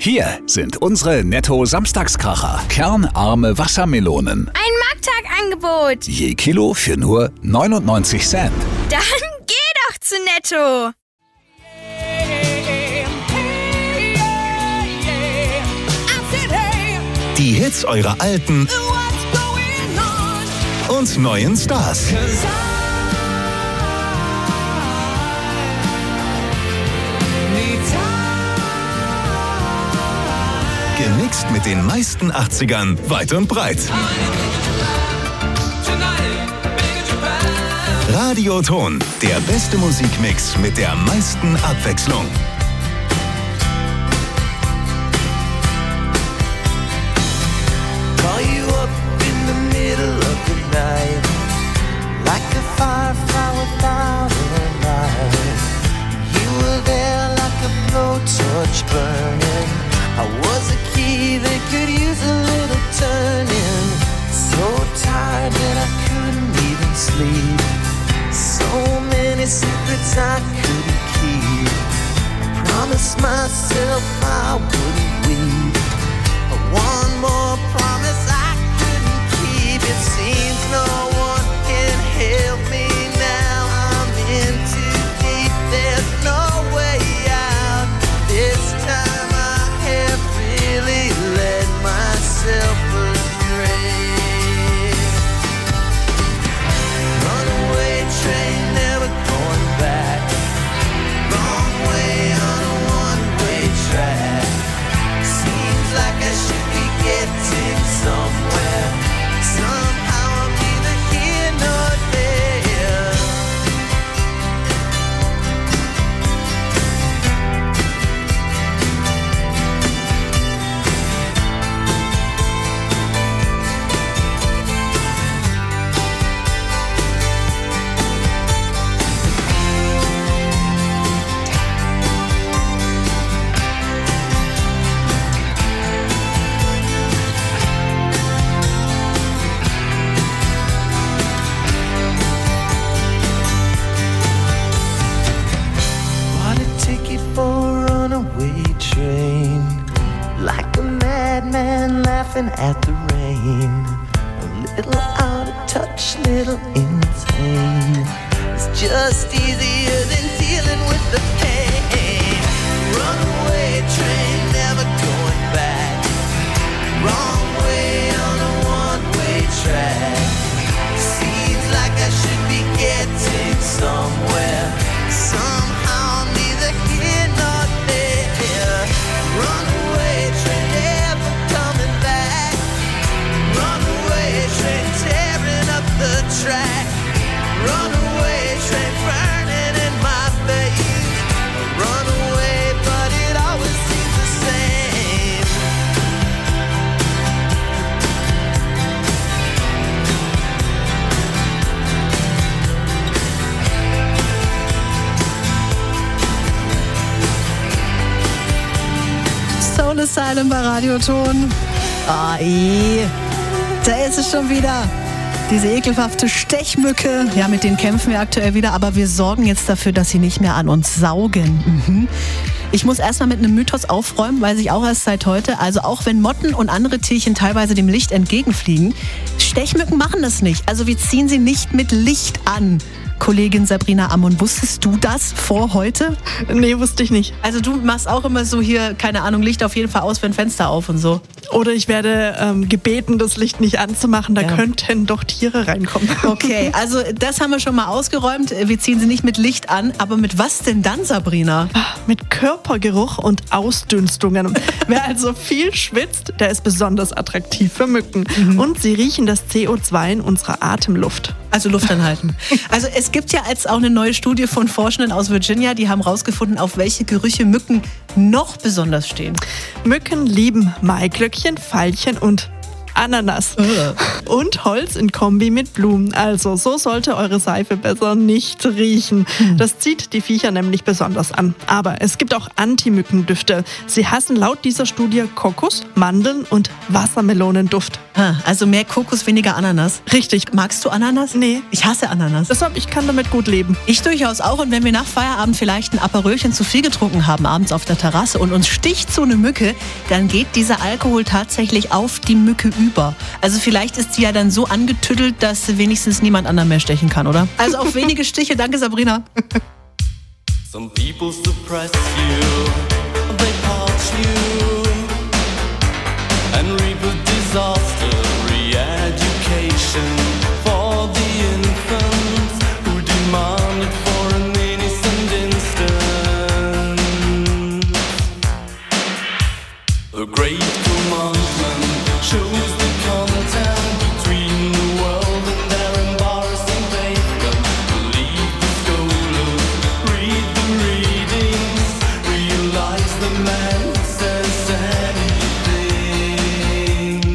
Hier sind unsere Netto-Samstagskracher. Kernarme Wassermelonen. Ein Markttagangebot. Je Kilo für nur 99 Cent. Dann geh doch zu Netto. Die Hits eurer alten und neuen Stars. Gemixt mit den meisten 80ern weit und breit. Radioton, der beste Musikmix mit der meisten Abwechslung. Call you up in the middle of the night, like a firefly without a light. You were there like a blowtorch burning. I was a key that could use a little turning. So tired that I couldn't even sleep. So many secrets I couldn't keep. I promised myself I wouldn't weep. But one more promise I couldn't keep. It seems no one can help me now. I'm in too deep, there's no way out. This time I have really let myself astray. Runaway train, never going back. Wrong way on a one-way track. Seems like I should be getting somewhere. Somehow I'm neither here nor there. Bought a ticket for a runaway train, like a madman laughing at the rain. A little out of touch, little insane. It's just easier than dealing with the pain. Runaway train, never going back. Wrong way on a one-way track. Seems like I should be getting somewhere. Somehow I'm neither here nor there. Runaway train, never coming back. Runaway train, tearing up the track. Runaway train, burning in my face. Runaway, but it always seems the same. Soul Asylum bei Radioton. Da ist es schon wieder. Diese ekelhafte Stechmücke. Ja, mit denen kämpfen wir aktuell wieder, aber wir sorgen jetzt dafür, dass sie nicht mehr an uns saugen. Ich muss erstmal mit einem Mythos aufräumen, weiß ich auch erst seit heute. Also auch wenn Motten und andere Tierchen teilweise dem Licht entgegenfliegen, Stechmücken machen das nicht. Also wir ziehen sie nicht mit Licht an. Kollegin Sabrina Ammon, wusstest du das vor heute? Nee, wusste ich nicht. Also du machst auch immer so hier, keine Ahnung, Licht auf jeden Fall aus, wenn Fenster auf und so. Oder ich werde gebeten, das Licht nicht anzumachen, da könnten doch Tiere reinkommen. Okay, also das haben wir schon mal ausgeräumt. Wir ziehen sie nicht mit Licht an, aber mit was denn dann, Sabrina? Mit Körpergeruch und Ausdünstungen. Wer also viel schwitzt, der ist besonders attraktiv für Mücken. Und sie riechen das CO2 in unserer Atemluft. Also Luft anhalten. Also es gibt ja jetzt auch eine neue Studie von Forschenden aus Virginia, die haben rausgefunden, auf welche Gerüche Mücken noch besonders stehen. Mücken lieben Maiglöckchen, Veilchen und Ananas. Und Holz in Kombi mit Blumen. Also so sollte eure Seife besser nicht riechen. Das zieht die Viecher nämlich besonders an. Aber es gibt auch Anti-Mückendüfte. Sie hassen laut dieser Studie Kokos, Mandeln und Wassermelonenduft. Also mehr Kokos, weniger Ananas. Richtig. Magst du Ananas? Nee. Ich hasse Ananas. Deshalb, ich kann damit gut leben. Ich durchaus auch. Und wenn wir nach Feierabend vielleicht ein Aperölchen zu viel getrunken haben, abends auf der Terrasse und uns sticht so eine Mücke, dann geht dieser Alkohol tatsächlich auf die Mücke über. Also vielleicht ist sie ja dann so angetüttelt, dass wenigstens niemand anderen mehr stechen kann, oder? Also auf wenige Stiche. Danke, Sabrina. Some people suppress you, they parch you, and reap a disaster, re-education for the infants who demand it for an innocent instant. A great commandment shows the content between the world and their embarrassing pavement. Believe the scholars, read the readings, realize the man who says anything.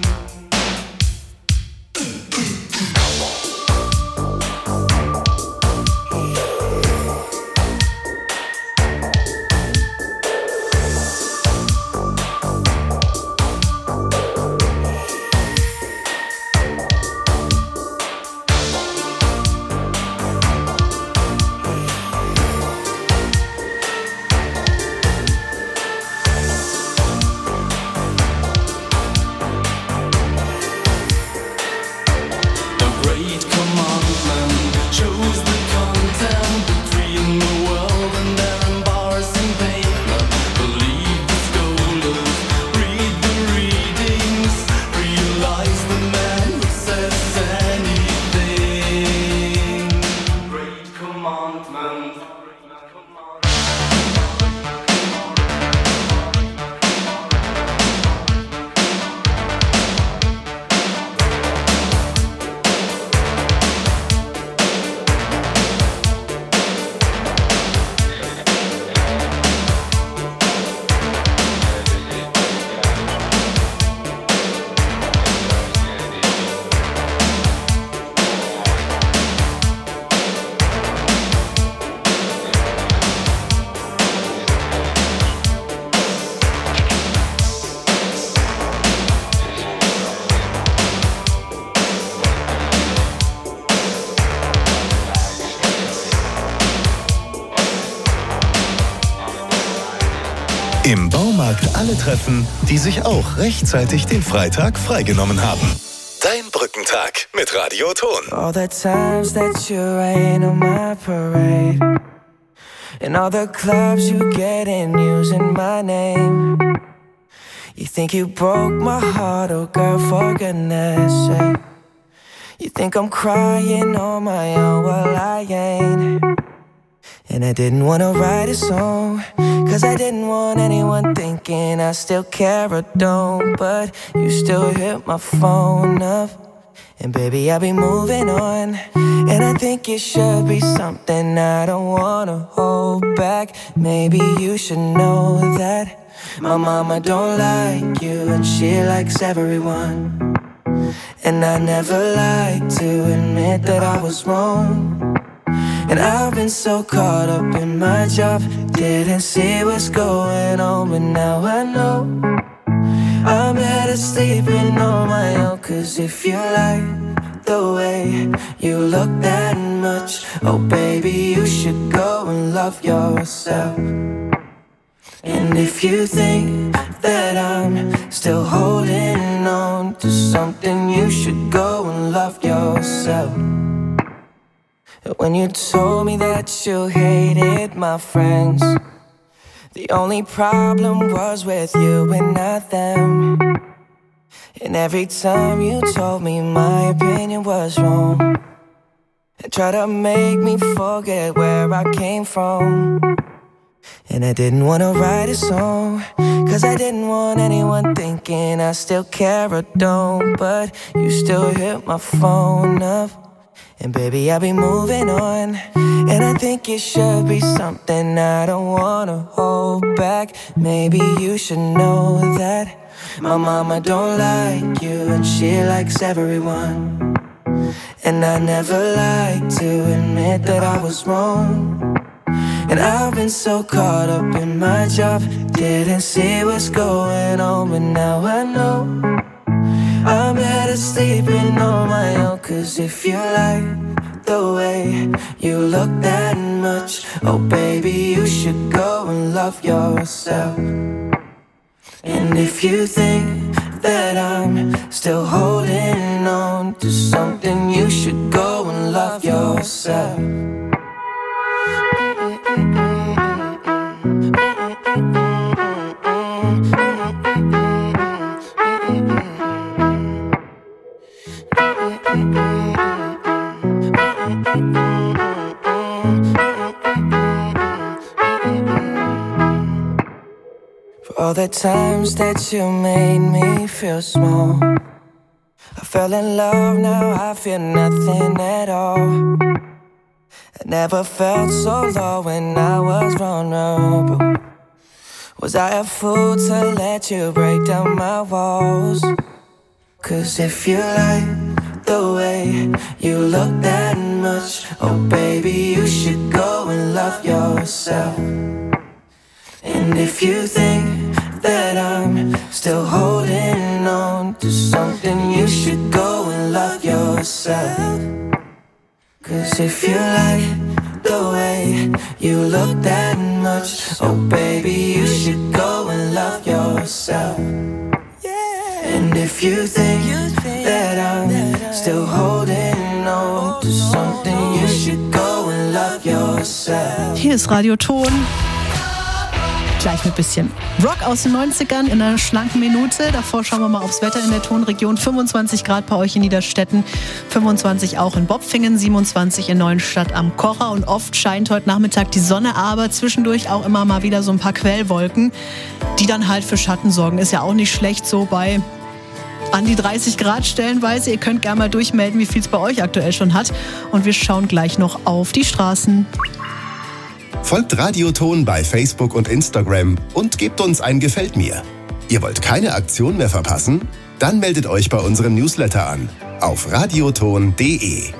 Im Baumarkt alle treffen, die sich auch rechtzeitig den Freitag freigenommen haben. Dein Brückentag mit Radio Ton. All the times that you rain on my parade, and all the clubs you get in using my name. You think you broke my heart, oh girl, for goodness sake. You think I'm crying on my own, well I ain't. And I didn't wanna write a song, cause I didn't want anyone thinking I still care or don't. But you still hit my phone up, and baby I'll be moving on. And I think it should be something I don't wanna hold back. Maybe you should know that my mama don't like you, and she likes everyone. And I never like to admit that I was wrong. And I've been so caught up in my job, didn't see what's going on, but now I know I'm better sleeping on my own. Cause if you like the way you look that much, oh baby, you should go and love yourself. And if you think that I'm still holding on to something, you should go and love yourself. When you told me that you hated my friends, the only problem was with you and not them. And every time you told me my opinion was wrong, and tried to make me forget where I came from. And I didn't wanna write a song, cause I didn't want anyone thinking I still care or don't. But you still hit my phone up, and baby, I'll be moving on. And I think it should be something I don't wanna hold back. Maybe you should know that My mama don't like you and she likes everyone. And I never like to admit that I was wrong. And I've been so caught up in my job, didn't see what's going on, but now I know I'm better sleeping on my own. Cause if you like the way you look that much, oh baby, you should go and love yourself. And if you think that I'm still holding on to something, you should go and love yourself. For all the times that you made me feel small, I fell in love, now I feel nothing at all. I never felt so low when I was vulnerable. Was I a fool to let you break down my walls? Cause if you like the way you look that much, oh baby, you should go and love yourself. And if you think that I'm still holding on to something, you should go and love yourself. Cause if you like the way you look that much, oh baby, you should go and love yourself. And if you think that I'm still holding on to something, you should go and love yourself. Hier ist Radio Ton. Gleich mit bisschen Rock aus den 90ern in einer schlanken Minute. Davor schauen wir mal aufs Wetter in der Tonregion. 25 Grad bei euch in Niederstetten, 25 auch in Bopfingen, 27 in Neuenstadt am Kocher. Und oft scheint heute Nachmittag die Sonne, aber zwischendurch auch immer mal wieder so ein paar Quellwolken, die dann halt für Schatten sorgen. Ist ja auch nicht schlecht so bei an die 30 Grad stellenweise. Ihr könnt gerne mal durchmelden, wie viel es bei euch aktuell schon hat. Und wir schauen gleich noch auf die Straßen. Folgt Radioton bei Facebook und Instagram und gebt uns ein Gefällt mir. Ihr wollt keine Aktion mehr verpassen? Dann meldet euch bei unserem Newsletter an auf radioton.de.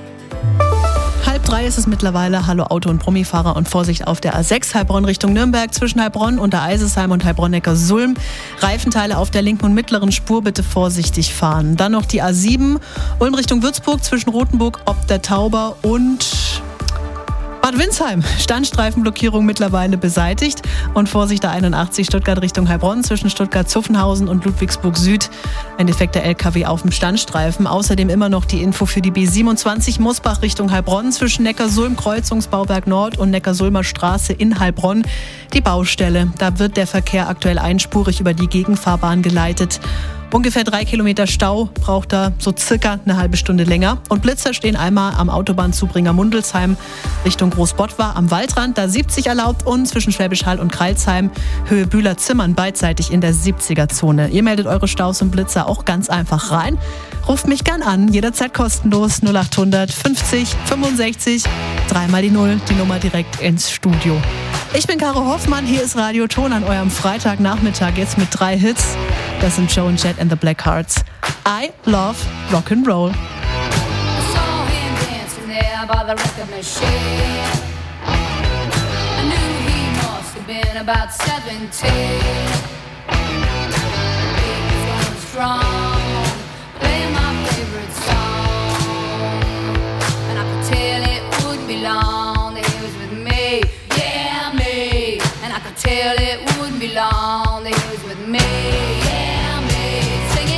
2:30 ist es mittlerweile. Hallo Auto- und Promifahrer und Vorsicht auf der A6 Heilbronn Richtung Nürnberg zwischen Heilbronn und der Eisesheim und Heilbronn-Neckar-Sulm. Reifenteile auf der linken und mittleren Spur, bitte vorsichtig fahren. Dann noch die A7 Ulm Richtung Würzburg zwischen Rothenburg, ob der Tauber und Bad Windsheim. Standstreifenblockierung mittlerweile beseitigt. Und Vorsicht der 81 Stuttgart Richtung Heilbronn zwischen Stuttgart-Zuffenhausen und Ludwigsburg Süd. Ein defekter LKW auf dem Standstreifen. Außerdem immer noch die Info für die B27 Mosbach Richtung Heilbronn zwischen Neckarsulm, Kreuzungsbauwerk Nord und Neckarsulmer Straße in Heilbronn. Die Baustelle. Da wird der Verkehr aktuell einspurig über die Gegenfahrbahn geleitet. Ungefähr 3 Kilometer Stau, braucht da so circa eine halbe Stunde länger. Und Blitzer stehen einmal am Autobahnzubringer Mundelsheim Richtung Großbottwar am Waldrand, da 70 erlaubt, und zwischen Schwäbisch Hall und Kreilsheim Höhe Bühler-Zimmern beidseitig in der 70er-Zone. Ihr meldet eure Staus und Blitzer auch ganz einfach rein. Ruft mich gern an, jederzeit kostenlos 0800 50 65 3 die 0, die Nummer direkt ins Studio. Ich bin Caro Hoffmann, hier ist Radio Ton an eurem Freitagnachmittag, jetzt mit 3 Hits. Das sind Joe and Jet and the Blackhearts. I love Rock'n'Roll. I saw him dancing there by the record machine. I knew he must have been about 17. He was going strong, playing my favorite song. And I could tell it wouldn't be long that he was with me, yeah, me. And I could tell it wouldn't be long that he was with me, yeah, me. Singing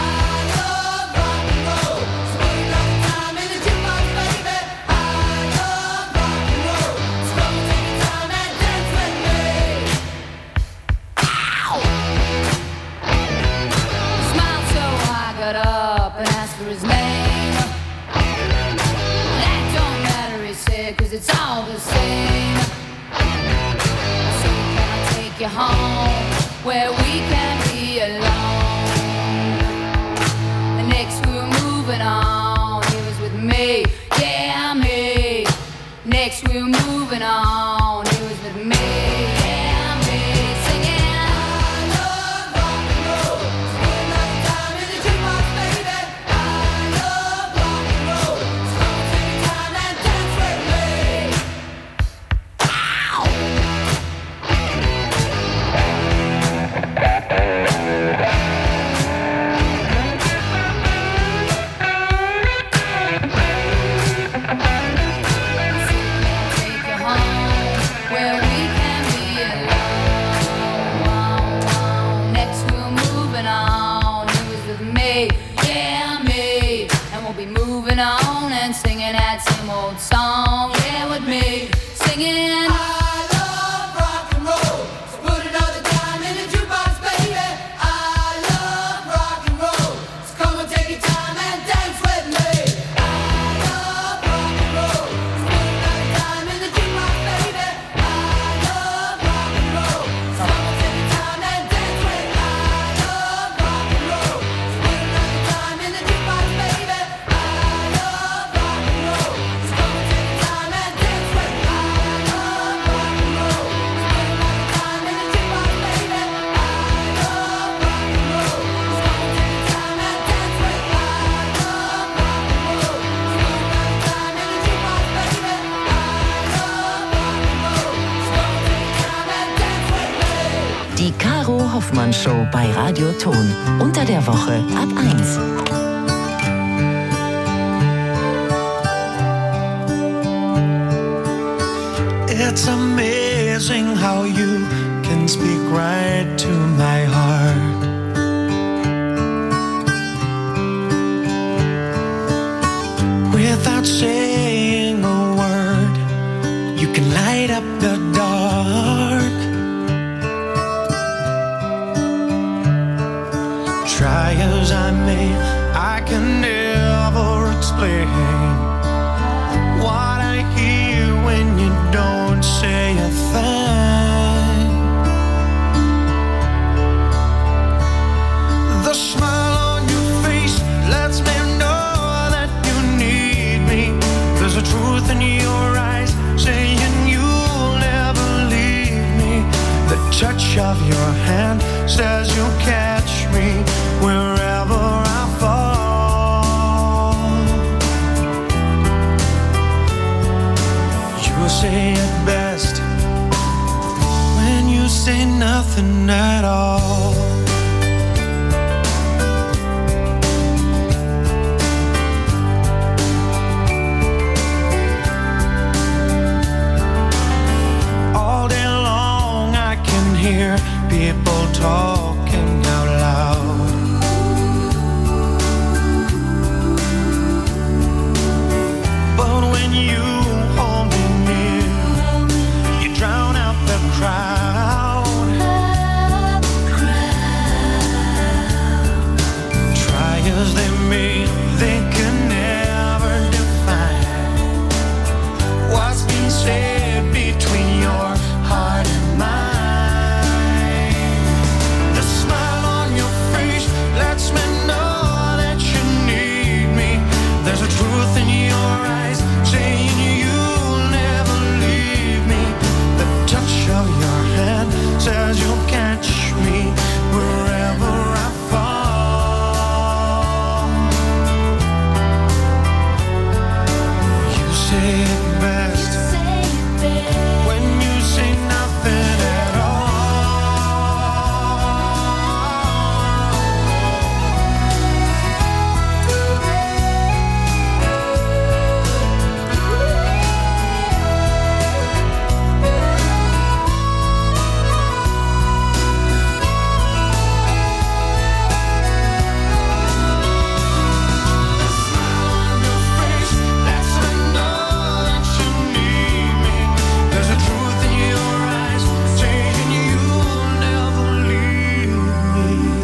it's all the same. So can I take you home where we can be alone? And next we were moving on. He was with me, yeah, me. Next we were moving on. He was with me, yeah, me. Singing I love rock and roll. Morgenshow bei Radio Ton. Unter der Woche ab 1. It's amazing how you can speak right to my heart. Without saying a word, you can light up the dark. Try as I may, I can never explain what I hear when you don't say a thing. The smile on your face lets me know that you need me. There's a truth in your eyes saying you'll never leave me. The touch of your hand says you'll catch me wherever I fall. You say it best when you say nothing at all. All day long I can hear people talking out loud. But when you hold me near, you drown out the crowd. Try as they may, they can never define what's been said between your heart and mine. The smile on your face lets me know that you need me. There's a truth in your eyes saying you'll never leave me. The touch of your hand says you'll catch me wherever I fall. You say it best when you say nothing at all. There's a truth in your eyes saying you'll never leave me.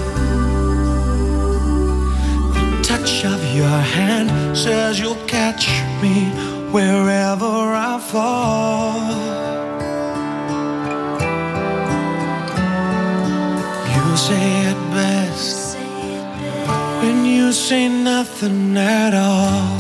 The touch of your hand says you'll catch me wherever I fall. You say it best when you say nothing at all.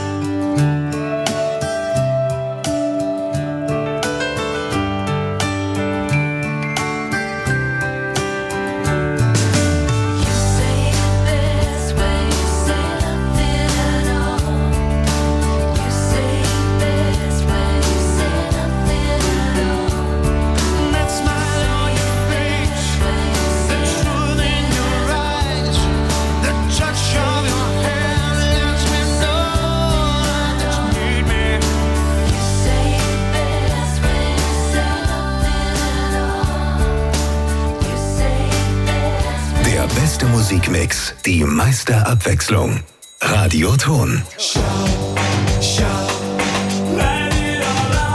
That smile on your face, the truth in your eyes, the touch of your hand lets me know that you need me. Der beste Musikmix, die meiste Abwechslung. Radio Ton. Schau